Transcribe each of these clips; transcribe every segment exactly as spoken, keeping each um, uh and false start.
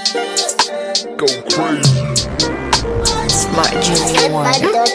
Go crazy. Smart Junior One.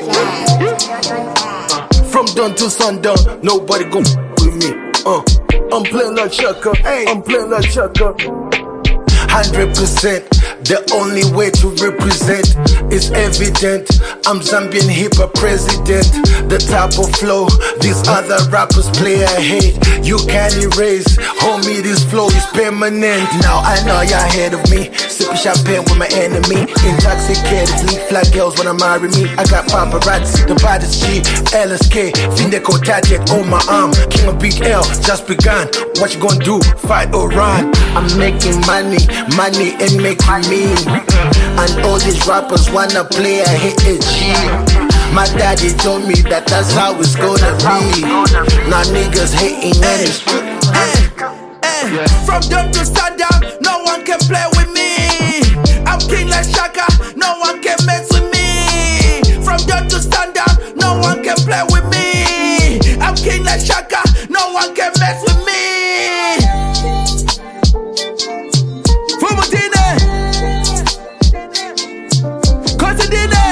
From dawn to sundown, nobody gon' with me. Uh, I'm playing like Shaka, hey, I'm playing like Shaka. Hundred percent, the only way to represent is evident. I'm Zambian hip-hop president. The type of flow these other rappers play I hate, you can't erase. Homie, this flow is permanent. Now I know you're ahead of me, sipping champagne with my enemy. Intoxicated, leak fly girls wanna marry me. I got paparazzi, the baddest G, L S K, Findeco Tajek on my arm. King of Big L, just begun. What you gonna do, fight or run? I'm making money, money ain't making me. And all these rappers wanna play a hit a G. My daddy told me that that's how it's gonna be. Now niggas hating on the street. From dawn to sundown, no one can play with me. I'm king like Shaka, no one can mess with me. From dawn to sundown, no one can play with me. I'm king like Shaka, no one can mess with me. Fumutine, Considine,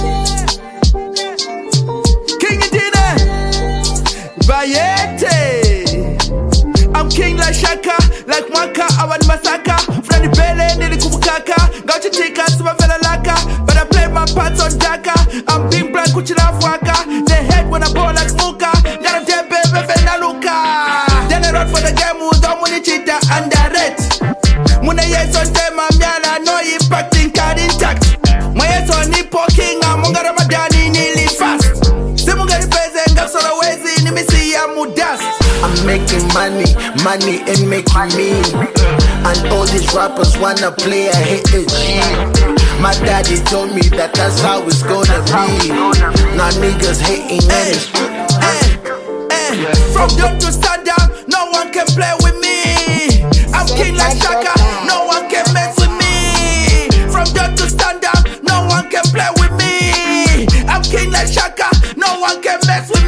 King Indine, Bayete. I'm king like Shaka, like Mwaka, Awan Masaka. Freddy Bele, Nili Kubukaka. Gauchi Tika, Super Fela Laka. But I play my parts on Daka. I'm big black, Kuchina Fwaka. They hate when I ball like Smoker. Got a dead baby, Fela Luka. Then I run for the game, who's on Muni Chita and direct. Muna yes on them, I'm yana, no impacting card intact. My yes on Nippo King, I'm on Ramadani, nearly fast. Simugari Pez and Gapsola Wezi, Nimisi, I'm dust. I'm making money, money ain't making me. And all these rappers wanna play a hit a G. My daddy told me that that's how it's gonna be. Now niggas hating on the street. From dawn to sundown, no one can play with me. I'm king like Shaka, no one can mess with me. From dawn to sundown, no one can play with me. I'm king like Shaka, no one can mess with me.